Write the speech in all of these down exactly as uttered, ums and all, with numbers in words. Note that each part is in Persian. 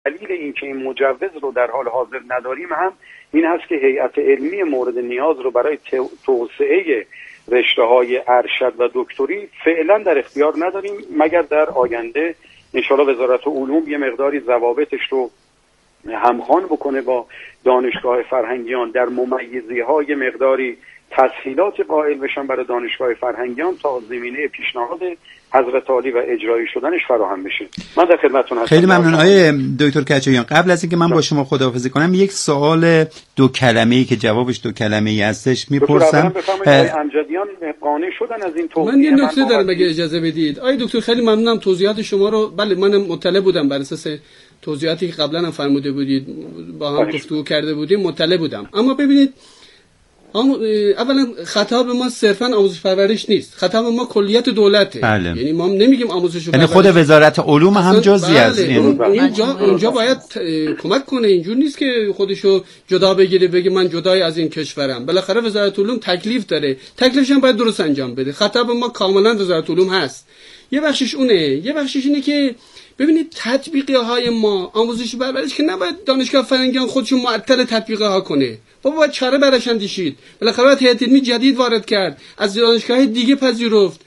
دلیل اینکه این مجوز رو در حال حاضر نداریم هم این هست که هیئت علمی مورد نیاز رو برای توسعه رشته‌های ارشد و دکتری فعلا در اختیار نداریم، مگر در آینده انشاءالله وزارت علوم یه مقداری ضوابطش رو همخوان بکنه با دانشگاه فرهنگیان، در ممیزی‌های مقداری تسهیلات قائل بشن برای دانشگاه فرهنگیان تا زمینه پیشنهاد حضرت عالی و اجرایی شدنش فراهم بشه. من در خدمتتون هستم. خیلی ممنون آقای دکتر کچویان. قبل از اینکه من با شما خداحافظی کنم یک سوال دو کلمه‌ای که جوابش دو کلمه‌ای هستش میپرسم. آقای امجدیان قانع شدن از این توضیح؟ من یه نکته دارم اگه اجازه بدید. آقای دکتر خیلی ممنونم توضیحات شما رو. بله منم مطلع بودم بر اساس توضیحاتی که قبلا هم فرموده بودید، با هم گفتگو کرده بودیم، مطلع بودم. اما ببینید اولا خطاب ما صرفا آموزش پرورش نیست، خطاب ما کلیت دولته. بله. یعنی ما نمیگیم آموزش و یعنی خود وزارت علوم هم جزئی از این. اینجا اینجا باید کمک کنه. اینجور نیست که خودشو جدا بگیره بگه من جدای از این کشورم. بالاخره وزارت علوم تکلیف داره، تکلیفش هم باید درست انجام بده. خطاب ما کاملا وزارت علوم هست. یه بخشش اونه، یه بخشش اینه که ببینید تطبیقی های ما آموزش و پرورش که نباید دانشگاه فرهنگیان خودشون معطل تطبیقی ها کنه. بابا باید چاره براش اندیشید. بالاخره باید هیئت علمی جدید وارد کرد، از دانشگاه دیگه پذیرفت،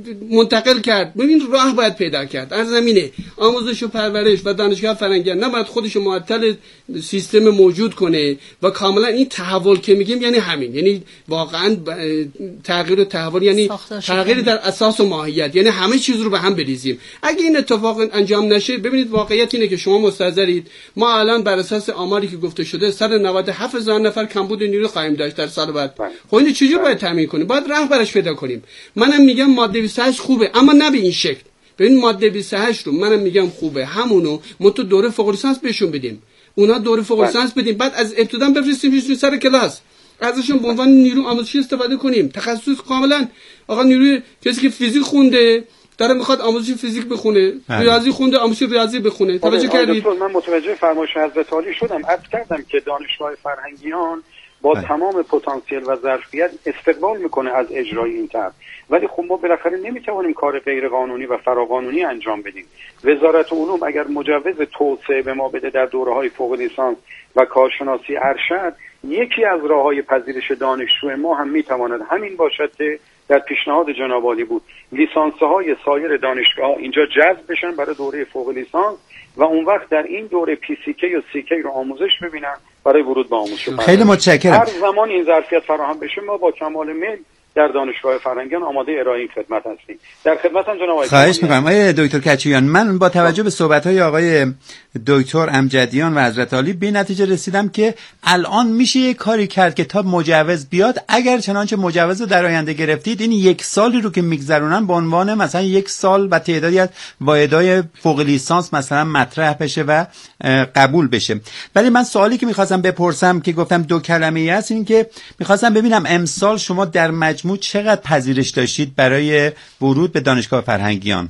منتقل کرد. ببین راه باید پیدا کرد. از زمینه آموزش و پرورش و دانشگاه فرهنگیان نباید خودش معطل سیستم موجود کنه و کاملا این تحول که میگیم یعنی همین، یعنی واقعا تغییر و تحول یعنی تغییر در اساس و ماهیت، یعنی همه چیز رو به هم بریزیم. اگه این اتفاق انجام نشه، ببینید واقعیت اینه که شما مستحضرید ما الان بر اساس آماری که گفته شده صد و نود و هفت هزار نفر کمبود نیرو خواهیم داشت در سال بعد. خب اینو چجوری باید تامین کنیم؟ باید راه براش پیدا کنیم. منم میگم ماده بیست و هشت خوبه، اما نه به این شکل. ببین ماده بیست و هشت رو منم میگم خوبه، همونو ما تو دوره فوق لیسانس بهشون بدیم، اونا دوره فوق لیسانس بدیم، بعد از ابتدا بفرستیم سر کلاس، ازشون به عنوان نیرو آموزشی استفاده کنیم. تخصص کاملا آقا نیروی کسی که فیزیک خونده داره میخواد آموزش فیزیک بخونه، ریاضی خونده آموزش ریاضی بخونه. توجه کردید؟ من متوجه فرمایش حضرت عالی شدم. عرض کردم که دانشگاه فرهنگیان با بله. تمام پتانسیل و ظرفیت استقبال میکنه از اجرای این طرح، ولی خب ما بالاخره نمیتوانیم کار غیر قانونی و فراقانونی انجام بدیم. وزارت علوم اگر مجوز توسعه به ما بده در دوره‌های فوق لیسانس و کارشناسی ارشد، یکی از راه‌های پذیرش دانشجو ما هم میتواند همین باشد که در پیشنهاد جناب عالی بود لیسانس‌های سایر دانشگاه‌ها اینجا جذب بشن برای دوره فوق لیسانس و اون وقت در این دوره پی سی کی و سی کی رو آموزش ببینن برای ورود به آموزش. خیلی متشکرم. هر زمان این ظرفیت فراهم بشه ما با کمال میل در دانشگاه فرهنگیان آماده ارائه این خدمت هستیم. در خدمتتون جناب آقای. خواهش می‌کنم آقای دکتر کچویان. من با توجه به صحبت‌های آقای دکتر امجدیان و حضرت عالی به نتیجه رسیدم که الان میشه یک کاری کرد که تا مجوز بیاد، اگر چنانچه مجوز رو در آینده گرفتید، این یک سالی رو که میگذرونن به عنوان مثلا یک سال و تعدادی از واحدهای فوق لیسانس مثلا مطرح بشه و قبول بشه. ولی من سوالی که می‌خواستم بپرسم که گفتم دو کلمه‌ای است، این که می‌خواستم ببینم امسال شما در مجموع چقدر پذیرش داشتید برای ورود به دانشگاه فرهنگیان؟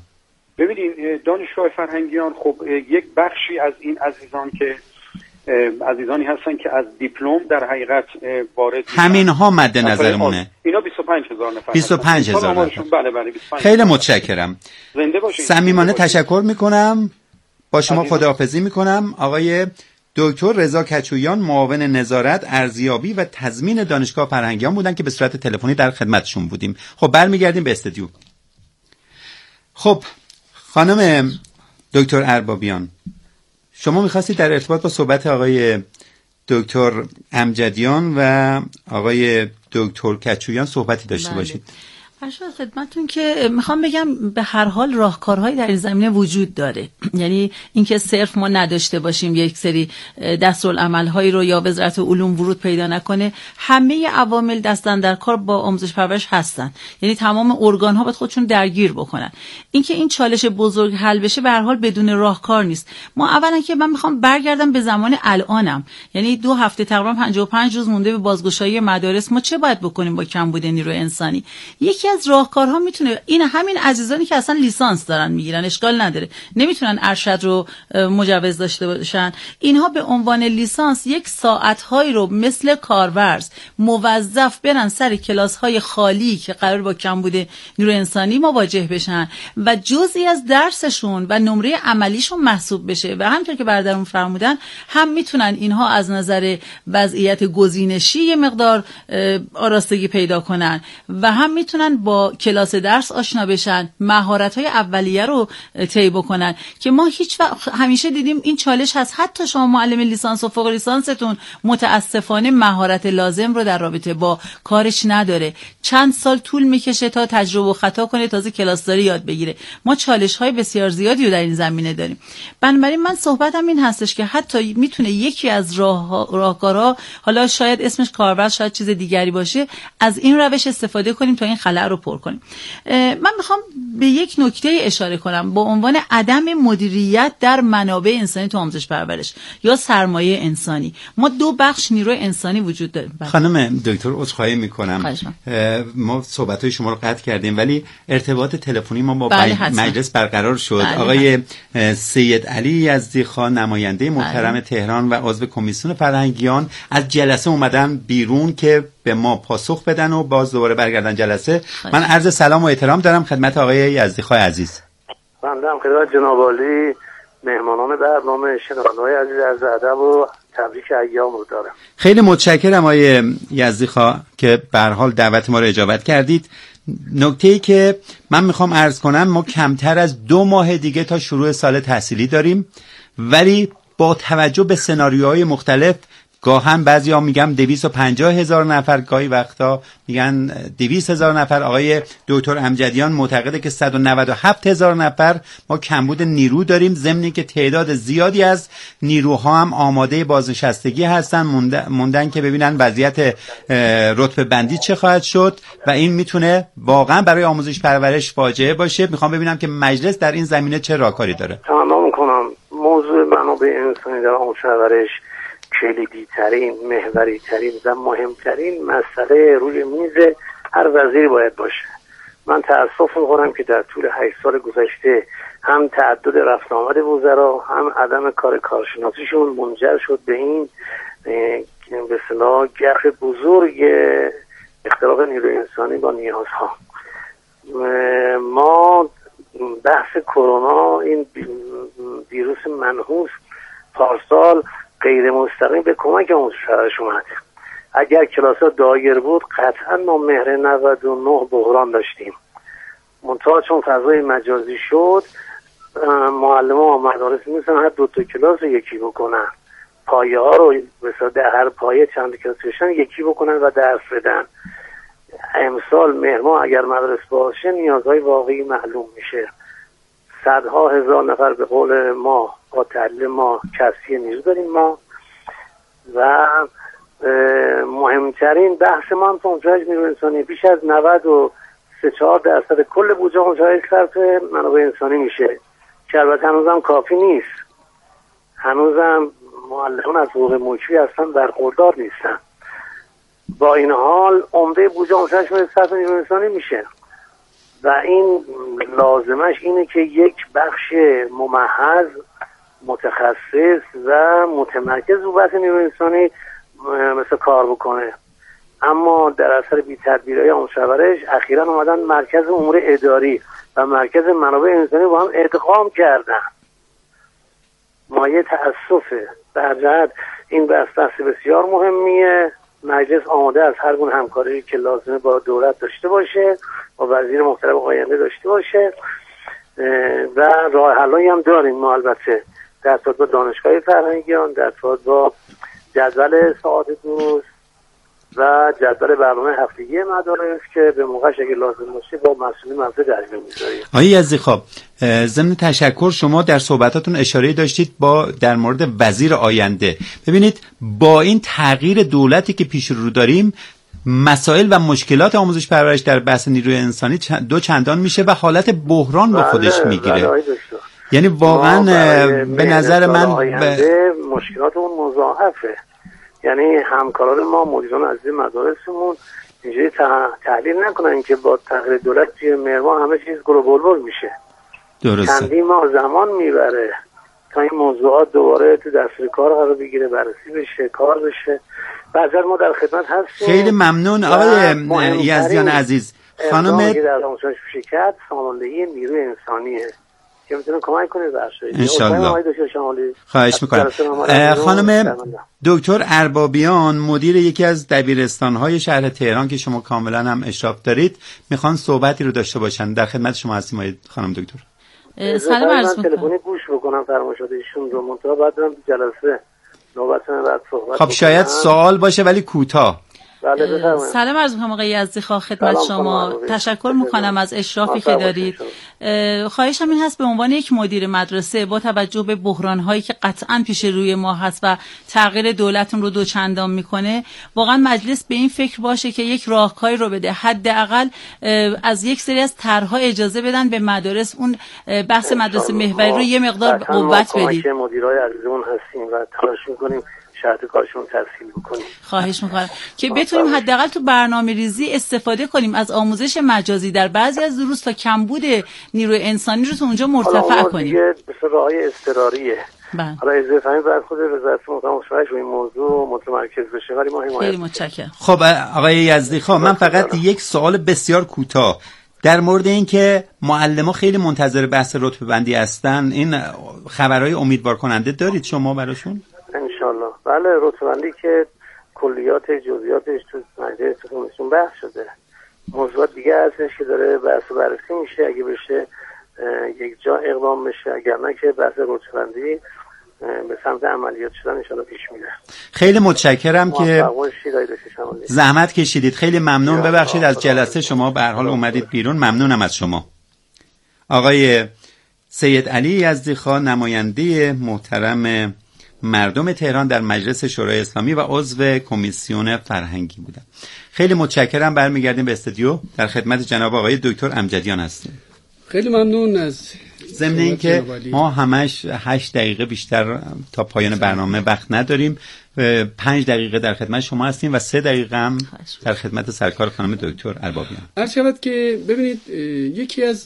ببینید دانشگاه فرهنگیان خب یک بخشی از این عزیزان که عزیزانی هستن که از دیپلم در حقیقت وارد همین ها مد نظرمونه. اینا بیست و پنج هزار نفر. بیست و پنج هزار نفر. بله بله بیست و پنج. خیلی متشکرم. زنده باشید. صمیمانه تشکر میکنم. با شما خداحافظی میکنم. آقای دکتر رضا کچویان، معاون نظارت ارزیابی و تضمین دانشگاه فرهنگیان بودن که به صورت تلفنی در خدمتشون بودیم. خب برمیگردیم به استودیو. خب خانم دکتر اربابیان، شما می‌خواستید در ارتباط با صحبت آقای دکتر امجدیان و آقای دکتر کچویان صحبتی داشته بله. باشید. ارشد خدمتتون که میخوام بگم به هر حال راهکارهایی در این زمینه وجود داره، یعنی اینکه صرف ما نداشته باشیم یک سری دستورالعمل‌هایی رو یا وزارت علوم ورود پیدا نکنه، همه عوامل دستن در کار با آموزش پرورش هستن، یعنی تمام ارگان‌ها باید خودشون درگیر بکنن. اینکه این چالش بزرگ حل بشه به هر حال بدون راهکار نیست. ما اولا که من میخوام برگردم به زمان الانم، یعنی دو هفته تقریبا پنجاه و پنج روز مونده به بازگشایی مدارس، ما چه باید بکنیم با کمبود نیروی انسانی؟ یکی از راهکارها میتونه این همین عزیزانی که اصلا لیسانس دارن میگیرن، اشکال نداره، نمیتونن ارشد رو مجوز داشته باشن، اینها به عنوان لیسانس یک ساعت‌هایی رو مثل کارورز موظف برن سر کلاس‌های خالی که قرار با کمبود نیروی انسانی مواجه بشن و جزئی از درسشون و نمره عملیشون محسوب بشه و همونطور که برادرم فرمودن هم میتونن اینها از نظر وضعیت گزینشی یه مقدار آراستگی پیدا کنن و هم میتونن با کلاس درس آشنا بشن، مهارت‌های اولیه رو طی بکنن که ما هیچ وقت همیشه دیدیم این چالش هست. حتی شما معلم لیسانس و فوق لیسانستون متاسفانه مهارت لازم رو در رابطه با کارش نداره، چند سال طول میکشه تا تجربه و خطا کنه تازه کلاسداری یاد بگیره. ما چالش‌های بسیار زیادی رو در این زمینه داریم. بنابراین من صحبتم این هستش که حتی میتونه یکی از راه راهکارها، حالا شاید اسمش کارورز، شاید چیز دیگری باشه، از این روش استفاده کنیم تا این خلأ رو پر کنیم. من میخوام به یک نکته اشاره کنم با عنوان عدم مدیریت در منابع انسانی تو آموزش پرورش یا سرمایه انسانی. ما دو بخش نیروی انسانی وجود داریم. خانم دکتر عذرخواهی میکنم، ما صحبت‌های شما رو قطع کردیم ولی ارتباط تلفنی ما با بله مجلس برقرار شد. بله آقای بله. سید علی یزدی‌خان نماینده محترم بله. تهران و عضو کمیسیون فرهنگیان از جلسه اومدن بیرون که به ما پاسخ بدن و باز دوباره برگردن جلسه. خیلی. من عرض سلام و احترام دارم خدمت آقای یزدی‌خان عزیز. بنده هم خدمت جناب عالی مهمانان برنامه، شنونده‌های عزیز عرض ادب و تبریک ایام رو دارم. خیلی متشکرم آقای یزدی‌خان که به هر حال دعوت ما رو اجابت کردید. نکته‌ای که من میخوام عرض کنم، ما کمتر از دو ماه دیگه تا شروع سال تحصیلی داریم، ولی با توجه به سناریوهای مختلف، گاهن بعضی ها میگم دویست و پنجاه هزار نفر، گاهی وقتا میگن دویست هزار نفر. آقای دکتر امجدیان معتقده که صد و نود و هفت هزار نفر ما کمبود نیرو داریم، ضمن که تعداد زیادی از نیروها هم آماده بازنشستگی هستن، موندن که ببینن وضعیت رتبه بندی چه خواهد شد و این میتونه واقعا برای آموزش پرورش فاجعه باشه. میخوام ببینم که مجلس در این زمینه چه راهکاری داره. تمام میکنم. موضوع منابع انسانی در آموزش پرورش کلیدی ترین، محوری ترین و مهمترین مسئله روی میز هر وزیری باید باشه. من تأسف می‌خورم که در طول هشت سال گذشته هم تعدد رفت آمد وزرا، هم عدم کار کارشناسیشون منجر شد به این به اصطلاح گرف بزرگ اختلاف نیروی انسانی با نیازها. ما بحث کرونا، این ویروس منحوس پارسال غیر مستقیم به کمک آموزش پرورش اومد. اگر کلاس‌ها دایر بود قطعا ما مهر نود و نه بحران داشتیم. منتها چون فضای مجازی شد، معلم‌ها و مدارس می‌تونن هر دو تا کلاس رو یکی بکنن، پایه ها رو مثلا در هر پایه چند کلاس بشن یکی بکنن و درس بدن. امسال مهر ماه اگر مدرسه باشه نیازهای واقعی معلوم میشه. صدها هزار نفر به قول ما با تحلیل ما کسری نیرو داریم ما و مهمترین بحث ما هم پونزده نیرو انسانی، بیش از نود و سه چهار درصد کل بودجه آموزش صرف منابع انسانی میشه که البته هنوزم کافی نیست. هنوزم معلمان از حقوق ملکی اصلا برخوردار نیستن. با این حال عمده بودجه آموزش صرف نیرو انسانی میشه و این لازمش اینه که یک بخش ممحض، متخصص و متمرکز رو بحث نیروی انسانی مثل کار بکنه. اما در اثر بی‌تدبیری آموزش پرورش اخیراً اومدن مرکز امور اداری و مرکز منابع انسانی با هم ادغام کردن. مایه تأسفه. در جهت این بحث بحث بسیار مهمیه. مجلس آماده از هر گونه همکاری که لازمه با دولت داشته باشه، با وزیر محترم آینده داشته باشه و راه حلایی هم داریم ما البته در ارتباط با دانشگاه فرهنگیان، در ارتباط با جدول ساعت دوست و جدول برنامه هفتگی مدارس که به موقعش اگه لازم باشه با مسئولین مبزه درمیون میذاریم. آقای یزدی‌خان، ضمن تشکر شما در صحبتاتون اشاره داشتید با در مورد وزیر آینده. ببینید با این تغییر دولتی که پیش رو داریم، مسائل و مشکلات آموزش پرورش در بحث نیروی انسانی دو چندان میشه و حالت بحران با خودش میگیره. یعنی واقعا به نظر من ب... مشکلات اون مضاعفه. یعنی همکاران ما مدیران عزیز مدارسمون اینجوری تحلیل نکنن که با تغییر دولت توی مهرماه همه چیز گل و بلبل میشه. درسته. چندین ماه زمان میبره تا این موضوعات دوباره تو دستور کار قرار بگیره، بررسی بشه، کار بشه. بعضا ما در خدمت هستیم. خیلی ممنون آقای یزدیان عزیز. خانم در آموزش شرکت ساماندهی نیروی انسانیه که میتونه کمک کنه به ارشد. انشالله. خواهش میکنم. خانم دکتر اربابیان مدیر یکی از دبیرستان‌های شهر تهران که شما کاملا هم اشراف دارید میخوان صحبتی رو داشته باشن. در خدمت شما هستیم خانم دکتر. سلام عرض میکنم. تلفنی گوش بکنم فرمایشات ایشون رو، منتها بعد برم تو جلسه نوبت بعد صحبت. خب شاید سوال باشه ولی کوتاه. بله سلام عرض می‌کنم آقای یزدی‌خواه خدمت شما. تشکر می‌کنم از اشرافی که دارید. خواهشم این هست به عنوان یک مدیر مدرسه با توجه به بحران‌هایی که قطعاً پیش روی ما هست و تغییر دولتون رو دوچندان می‌کنه، واقعاً مجلس به این فکر باشه که یک راهکاری رو بده، حداقل از یک سری از طرح‌ها اجازه بدن به مدارس اون بحث مدرسه محوری رو یه مقدار قوت بدید. ما مدیرای عزیزمون هستیم و تلاش می‌کنیم شرط کارشون تسهیل بکنیم. خواهش میکنم که بتونیم حداقل تو برنامه ریزی استفاده کنیم از آموزش مجازی در بعضی از دروس تا کمبود نیروی انسانی رو تو اونجا مرتفع کنیم. دیگه به راههای اضطراریه. بله. حالا اجازه فرمی بعد خود وزارت مطمئن روی این موضوع متمرکز بشه ولی ما حمایت. خیلی متشکرم. خب آقای یزدی‌خواه من فقط یک سوال بسیار کوتاه در مورد این که معلم‌ها خیلی منتظر بحث رتبه بندی هستن، این خبرهای امیدوار کننده دارید شما براشون؟ انشالله. بله، رتبه‌بندی که کلیات جزئیاتش تو مجلس تو کمیسیون بحث شده. موضوعات دیگه هستش که داره بحث بررسی میشه، اگه بشه یک جا اقدام بشه، اگر نه که بحث رتبه‌بندی به سمت عملیات شدن انشالله پیش میره. خیلی متشکرم که زحمت کشیدید. خیلی ممنون. ببخشید از جلسه شما به هر حال اومدید بیرون. ممنونم از شما. آقای سید علی یزدی‌خواه نماینده محترم مردم تهران در مجلس شورای اسلامی و عضو کمیسیون فرهنگی بودن. خیلی متشکرم. برمیگردیم به استودیو. در خدمت جناب آقای دکتر امجدیان هستیم. خیلی ممنون. از ضمن اینکه ما همش هشت دقیقه بیشتر تا پایان برنامه وقت نداریم، پنج دقیقه در خدمت شما هستیم و سه دقیقه هم در خدمت سرکار خانم دکتر اربابیان. عرض شود که ببینید یکی از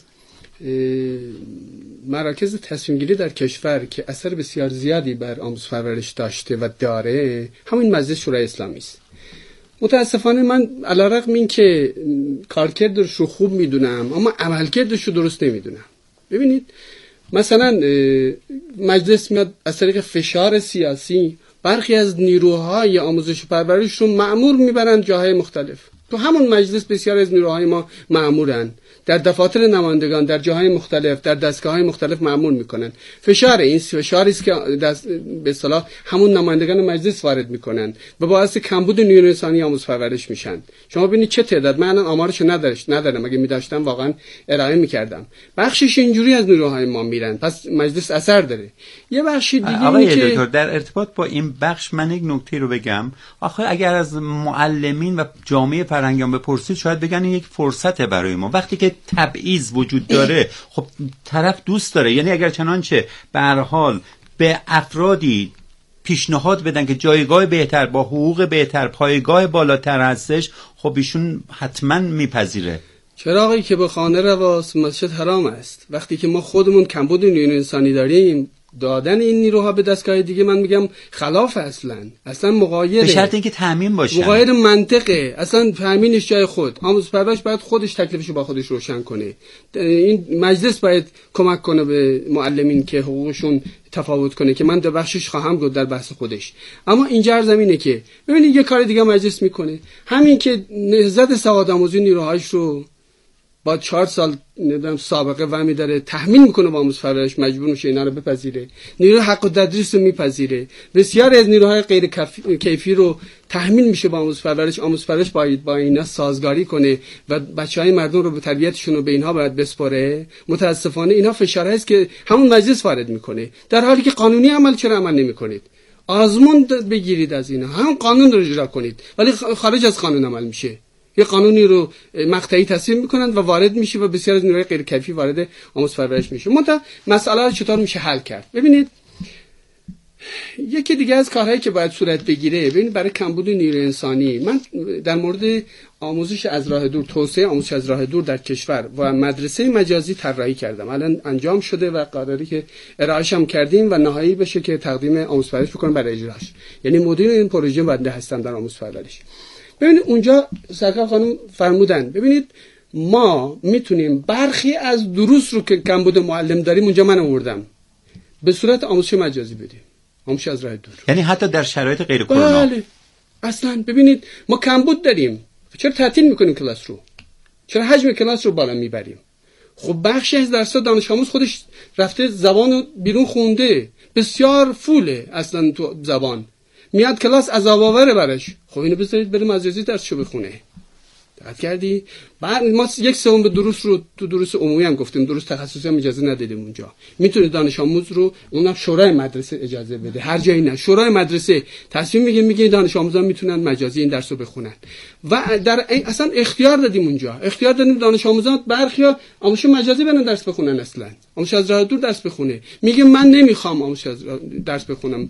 مراکز تصمیم گیری در کشور که اثر بسیار زیادی بر آموزش پرورش داشته و داره همین مجلس شورای اسلامی است. متاسفانه من علیرغم این که کارکردش رو خوب میدونم اما عملکردش رو درست نمیدونم. ببینید مثلا مجلس میاد از طریق فشار سیاسی برخی از نیروهای آموزش پرورش رو مأمور میبرن جاهای مختلف. تو همون مجلس بسیار از نیروهای ما مأمورن، در دفاتر نمایندگان در جاهای مختلف در دستگاه‌های مختلف مأمور میکنن. فشار این فشاری است که به اصطلاح همون نمایندگان مجلس وارد میکنن و باعث کمبود نیروی انسانی آموزش پرورش میشن. شما ببینید چه تعداد، من آمارشو ندارش ندارم، اگه می‌داشتم واقعا ارائه میکردم. بخشش اینجوری از نیروهای ما میرن، پس مجلس اثر داره. یه بخش دیگه آقای که دکتر در ارتباط با این بخش من یک نکته رو بگم. آخه اگر از معلمین و جامعه فرهنگیان بپرسید شاید بگن این یک فرصته برای ما. وقتی که تبعیض وجود داره خب طرف دوست داره، یعنی اگر چنانچه به هر حال به افرادی پیشنهاد بدن که جایگاه بهتر با حقوق بهتر پایگاه بالاتر هستش، خب ایشون حتما میپذیره. چراغی که به خانه رواست مسجد حرام است. وقتی که ما خودمون کمبود نیروی انسانی داریم، دادن این نیروها به دستگاه دیگه من میگم خلاف اصلا اصلا مغایر، به شرط اینکه تامین باشه، مغایر منطقه. اصلا تامینش جای خود، آموزش پرورش باید خودش تکلیفشو با خودش روشن کنه. این مجلس باید کمک کنه به معلمین که حقوقشون تفاوت کنه که من در بخشش خواهم گفت در بحث خودش. اما اینجا زمینه که ببینید یه کار دیگه مجلس میکنه، همین که نهضت سواد آموزی نیروهاش رو با چهار سال ندم سابقه ومی داره تحمیل میکنه با آموزش پرورش، مجبور میشه اینا رو بپذیره. نیروی حق و تدریس رو میپذیره. بسیار از نیروهای غیر کیفی رو تحمیل میشه با آموزش پرورش. آموزش پرورش باید با اینا سازگاری کنه و بچهای مردم رو به تربیتشون رو به اینها باید بسپاره. متاسفانه اینا فشارهایی است که همون مجلس وارد میکنه، در حالی که قانونی عمل چرا عمل نمیکنید؟ آزمون بگیرید از اینا، هم قانون رو اجرا کنید، ولی خارج از قانون عمل میشه. یه قانونی رو مقطعی تصویب میکنند و وارد میشه و بسیار از نیروهای غیر کیفی وارد آموزش پرورش میشه. منتها مسئله رو چطور میشه حل کرد؟ ببینید یکی دیگه از کارهایی که باید صورت بگیره، ببینید برای کمبود نیروی انسانی، من در مورد آموزش از راه دور، توسعه آموزش از راه دور در کشور و مدرسه مجازی طراحی کردم. الان انجام شده و قراره که ارائهش هم کردیم و نهایی بشه که تقدیم آموزش پرورش بکنم برای اجراش. یعنی مدیر این پروژه بنده هستم در آموزش پرورش. ببینید اونجا سرکار خانم فرمودن، ببینید ما میتونیم برخی از دروس رو که کمبود معلم داریم اونجا من آوردم به صورت آموزش مجازی بدیم، آموزش از راه دور. یعنی حتی در شرایط غیر کرونا. بله. اصلا ببینید ما کمبود داریم، چرا تعطیل میکنیم کلاس رو؟ چرا حجم کلاس رو بالا میبریم؟ خب بخشی از درس‌ها دانش آموز خودش رفته زبانو بیرون خونده، بسیار فوله اصلا تو زبان، میاد کلاس عذاب آوره براش. خب اینو بذارید بره مجازی درسشو بخونه. دقت کردی؟ بعد ما یک سوم به دروس رو تو دروس عمومی هم گفتیم، دروس تخصصی هم اجازه ندادیم اونجا. میتونه دانش آموز رو اونم شورای مدرسه اجازه بده، هر جایی نه، شورای مدرسه تصمیم میگه میگه دانش آموزان میتونن مجازی این درس رو بخونن و در اصلا اختیار دادیم اونجا، اختیار دادیم دانش آموزان برخیا آموزش مجازی برن درس بخونن، اصلا آموزش از راه دور درس بخونه. میگه من نمیخوام آموزش از درس بخونم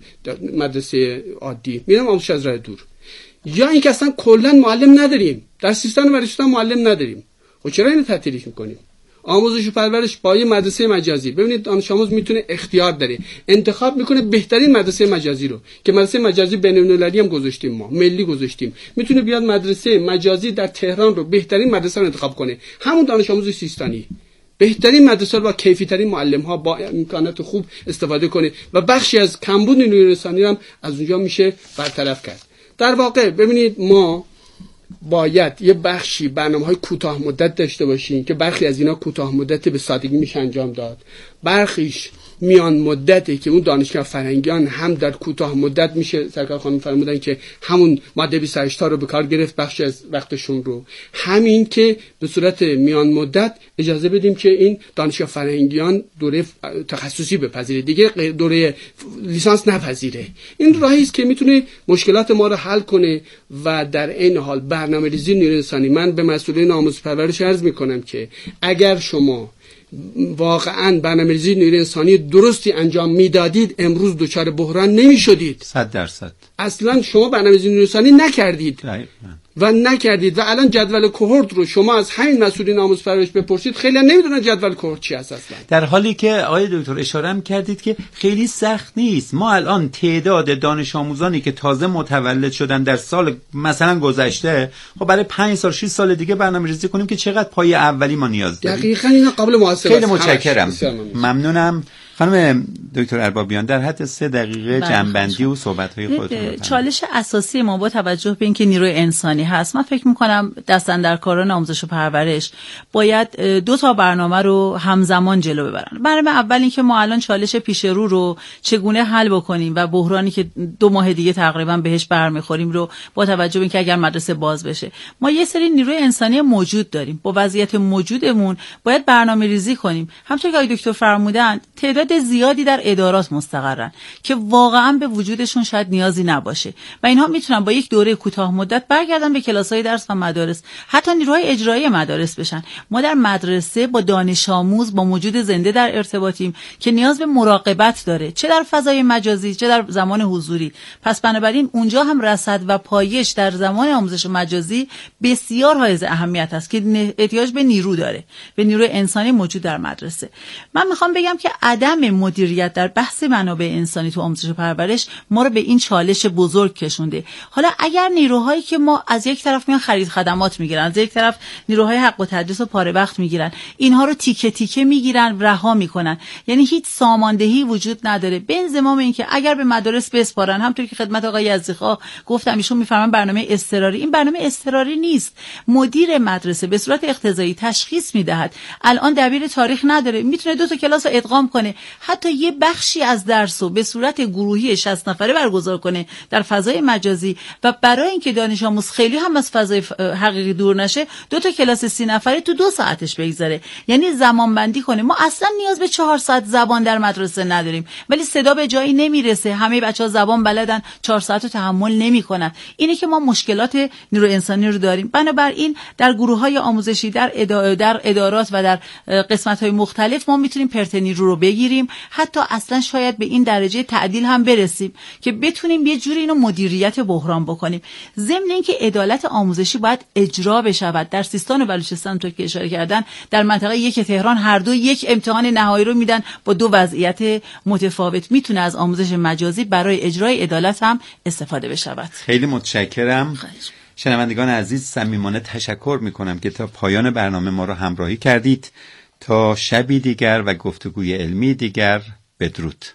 مدرسه عادی، میرم آموزش از راه دور. یا اینکه اصلا کلا معلم نداریم، در سیستان و رشته‌ها معلم نداریم. خب چرا اینو تعطیلش میکنیم؟ آموزش و پرورش با یه مدرسه مجازی، ببینید دانش آموز میتونه اختیار داره، انتخاب میکنه بهترین مدرسه مجازی رو که مدرسه مجازی بین‌المللی هم گذاشتیم، ما ملی گذاشتیم، میتونه بیاد مدرسه مجازی در تهران رو بهترین مدرسه رو انتخاب کنه، همون دانش آموز سیستانی بهترین مدرسه رو با کیفی ترین معلم ها با امکانات خوب استفاده کنه و بخشی از کمبود نیروی انسانی هم از اونجا میشه برطرف کرد. در واقع ببینید ما باید یه بخشی برنامه‌های کوتاه مدت داشته باشیم که برخی از اینا کوتاه مدت به سادگی میشه انجام داد، برخیش میان مدتی که اون دانشگاه فرهنگیان هم در کوتاه مدت میشه، سرکار خانم فرمودن که همون ماده بیست و هشت رو به کار گرفت بخشی از وقتشون رو، همین که به صورت میان مدت اجازه بدیم که این دانشگاه فرهنگیان دوره تخصصی بپذیره، دیگه دوره لیسانس نپذیره. این راهی است که میتونه مشکلات ما رو حل کنه و در این حال برنامه‌ریزی نیروی انسانی. من به مسئولین آموزش پرورش عرض میکنم که اگر شما واقعا برنامه‌ریزی نیروی انسانی درستی انجام میدادید امروز دچار بحران نمیشدید. صد درصد. اصلا شما برنامه‌ریزی نیروی انسانی نکردید دایم. و نکردید و الان جدول کوهورت رو شما از همین مسئولین آموزش پرورش بپرسید، خیلی نمیدونن جدول کوهورت چی هست اصلا. در حالی که آقای دکتر اشاره هم کردید که خیلی سخت نیست. ما الان تعداد دانش آموزانی که تازه متولد شدن در سال مثلا گذشته، خب برای پنج سال شش سال دیگه برنامه‌ریزی کنیم که چقدر پایه اولی ما نیاز داریم. دقیقاً اینا قابل محاسبه است. خیلی متشکرم. ممنونم. خانم دکتر اربابیان در حد سه دقیقه جنبندی و صحبت‌های خودتون. چالش اساسی ما با توجه به اینکه نیروی انسانی هست، من فکر می‌کنم دستاندرکاران آموزش و پرورش باید دو تا برنامه رو همزمان جلو ببرن. برنامه اول این که ما الان چالش پیش رو رو چگونه حل بکنیم و بحرانی که دو ماه دیگه تقریبا بهش برمیخوریم رو با توجه به اینکه اگر مدرسه باز بشه، ما یه سری نیروی انسانی موجود داریم، با وضعیت موجودمون باید برنامه‌ریزی کنیم. همونطور که آقای دکتر فرمودن تعداد زیادی در ادارات مستقرن که واقعا به وجودشون شاید نیازی نباشه و اینها میتونن با یک دوره کوتاه مدت برگردن به کلاس‌های درس و مدارس، حتی نیروهای اجرایی مدارس بشن. ما در مدرسه با دانش آموز با موجود زنده در ارتباطیم که نیاز به مراقبت داره، چه در فضای مجازی چه در زمان حضوری. پس بنابراین اونجا هم رصد و پایش در زمان آموزش مجازی بسیار حائز اهمیت است که احتیاج به نیرو داره، به نیروی انسانی موجود در مدرسه. من میخوام بگم که عدم مدیریت در بحث منابع انسانی تو آموزش و پرورش ما رو به این چالش بزرگ کشونده. حالا اگر نیروهایی که ما از یک طرف میان خرید خدمات میگیرن، از یک طرف نیروهای حق و تدریس و پاره وقت میگیرن، اینها رو تیکه تیکه میگیرن رها میکنن، یعنی هیچ ساماندهی وجود نداره. به انضمام این که اگر به مدارس بسپارن، همونطور که خدمت آقای یزدی‌خواه گفتم ایشون میفرمان برنامه اضطراری، این برنامه اضطراری نیست. مدیر مدرسه به صورت اقتضایی تشخیص میدهد الان دبیر تاریخ نداره، میتونه دو تا کلاس رو ادغام کنه، حتی یه بخشی از درس رو به صورت گروهی شصت نفره برگزار کنه در فضای مجازی و برای اینکه دانش آموز خیلی هم از فضای حقیقی دور نشه دو تا کلاس سی نفره تو دو ساعتش بگذاره، یعنی زمان بندی کنه. ما اصلا نیاز به چهار ساعت زبان در مدرسه نداریم، ولی صدا به جایی نمیرسه، همه بچه‌ها زبان بلدن، چهار ساعت رو تحمل نمیکنن. اینه که ما مشکلات نیرو انسانی رو داریم. بنابراین در گروه‌های آموزشی، در اداره، در ادارات و در قسمت‌های مختلف ما میتونیم پرتنی رو رو بگیریم بگیریم، حتی اصلا شاید به این درجه تعدیل هم برسیم که بتونیم یه جوری اینو مدیریت بحران بکنیم. ضمن اینکه عدالت آموزشی باید اجرا بشود. در سیستان و بلوچستان تو که اشاره کردن، در منطقه یک تهران هر دو یک امتحان نهایی رو میدن با دو وضعیت متفاوت. میتونه از آموزش مجازی برای اجرای عدالت هم استفاده بشود. خیلی متشکرم. شنوندگان عزیز، صمیمانه تشکر میکنم که تا پایان برنامه ما رو همراهی کردید. تا شبی دیگر و گفتگوی علمی دیگر، بدرود.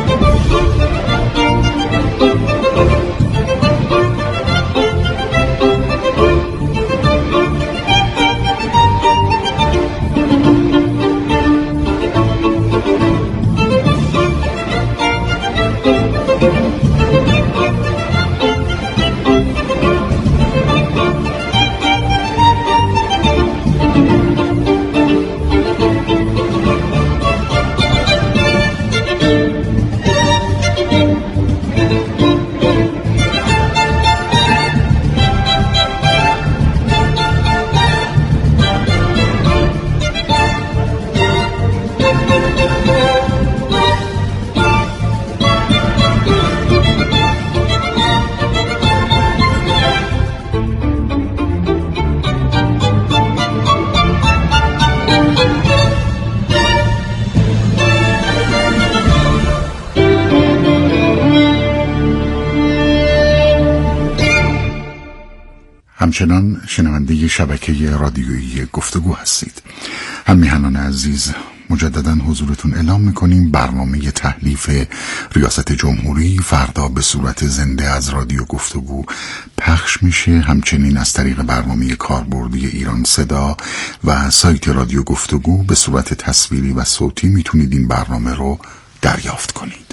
همچنان شنونده شبکه رادیویی گفتگو هستید. هم میهنان عزیز، مجددا حضورتون اعلام میکنیم برنامه تحلیف ریاست جمهوری فردا به صورت زنده از رادیو گفتگو پخش میشه. همچنین از طریق برنامه کاربردی ایران صدا و سایت رادیو گفتگو به صورت تصویری و صوتی میتونید این برنامه رو دریافت کنید.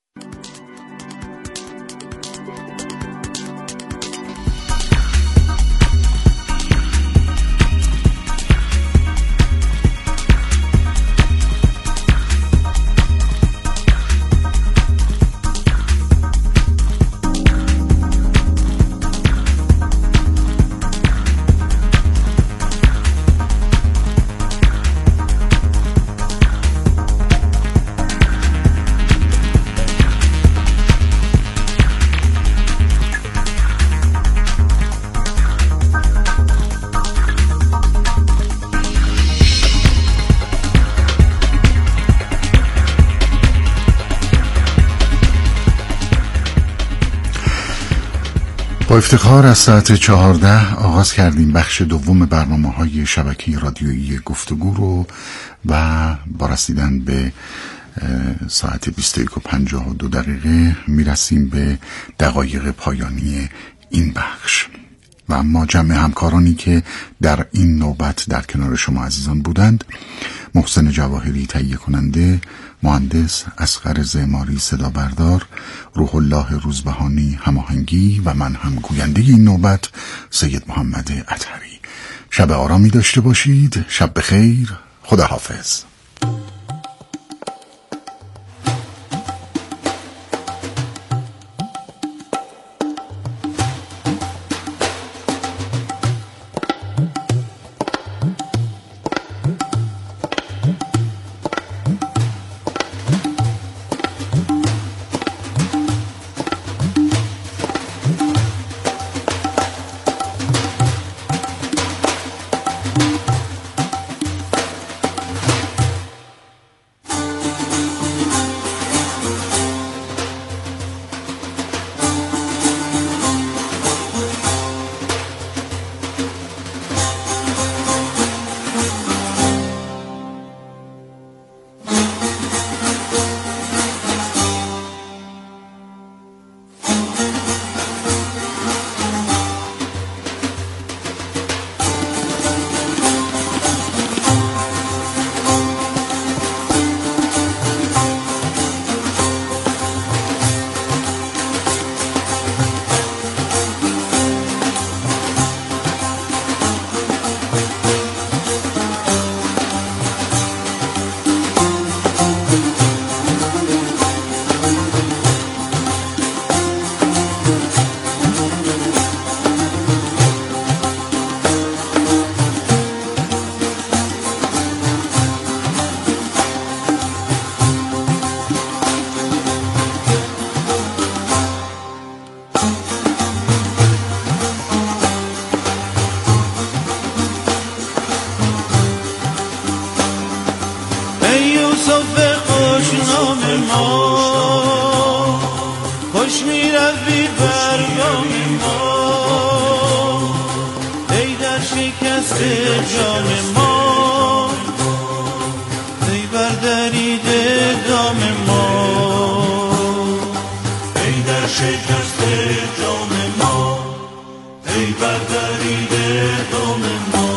با افتخار از ساعت چهارده آغاز کردیم بخش دوم برنامه‌های شبکه رادیویی گفتگو رو و با رسیدن به ساعت بیست و یک و پنجاه و دو دقیقه میرسیم به دقایق پایانی این بخش. و اما جمع همکارانی که در این نوبت در کنار شما عزیزان بودند: محسن جواهری تهیه کننده، مهندس اصغر زماری صدا بردار، روح الله روزبهانی هماهنگی و من هم گوینده این نوبت سید محمد اطهری. شب آرامی داشته باشید. شب بخیر. خداحافظ. روی برگام ما، ای در شکست جام ما، ای بردریده دام ما، ای در شکست جام ما، ای بردریده دام ما.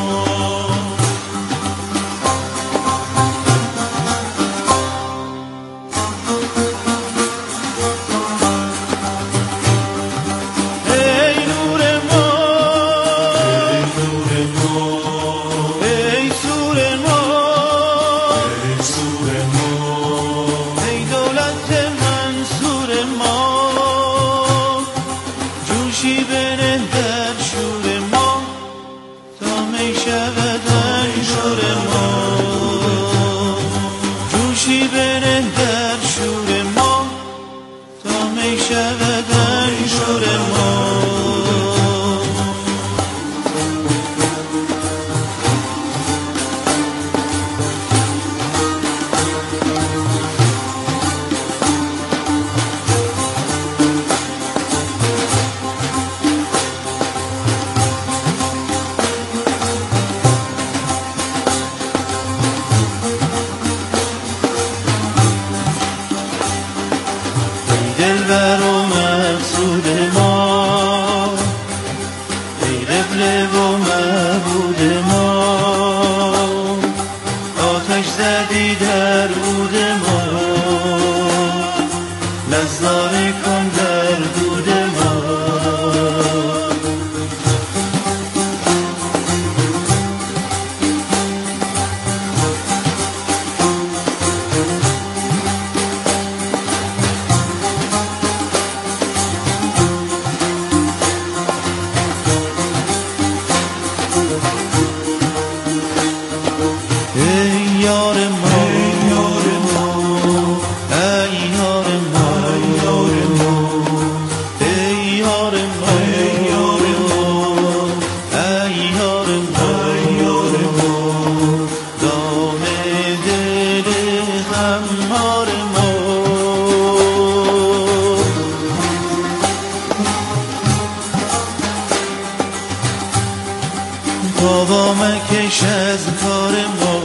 بابا مکش از کار ما،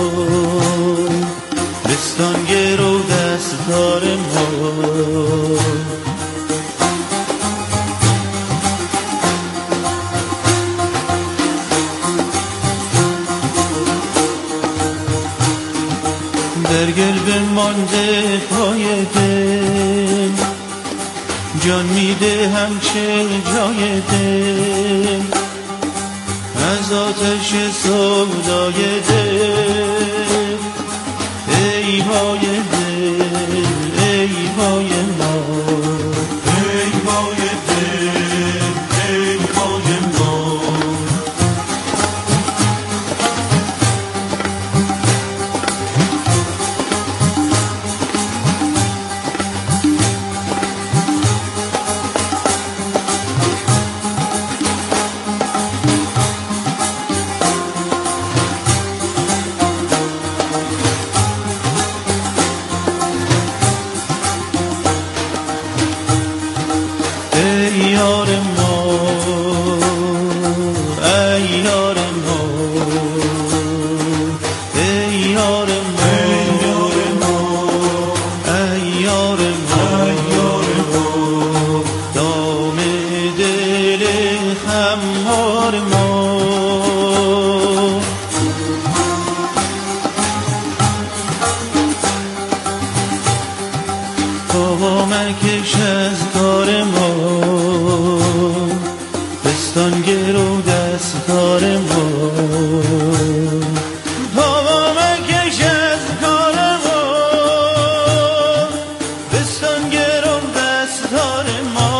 بستان گرو دستار ما. در گل بمانده پای دل، جان میده همچه جای دل، از آتش سودای دل. ای های دل، ای های ما، ای های دل، ای های ما. بابا مکش از کار ما، بستان گرو دستار ما. بابا مکش از کار ما، بستان گرو دستار ما.